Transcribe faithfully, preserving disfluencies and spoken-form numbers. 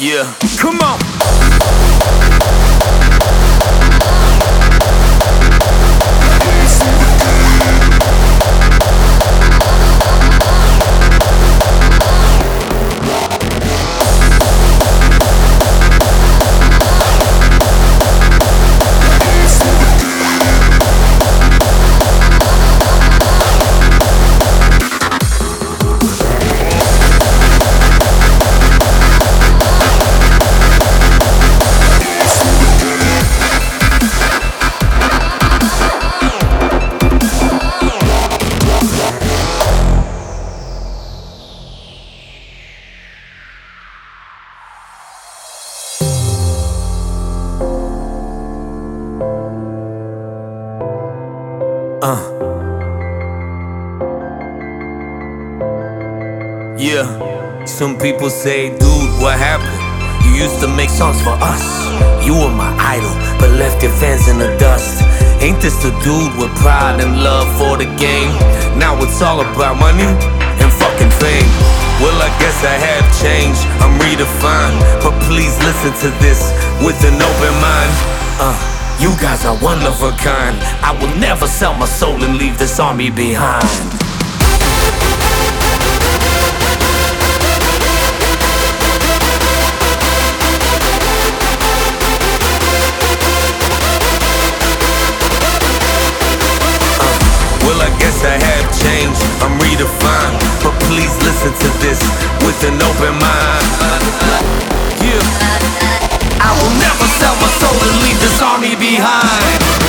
Yeah, come on. Uh. Yeah. Some people say, dude, what happened? You used to make songs for us. You were my idol, but left your fans in the dust. Ain't this the dude with pride and love for the game? Now it's all about money and fucking fame. Well, I guess I have changed, I'm redefined. But please listen to this with an open mind. Uh. You guys are one of a kind. I will never sell my soul and leave this army behind. Uh, well, I guess I have changed, I'm redefined. But please listen to this with an open mind. Yeah. I will never sell my soul and leave this army behind.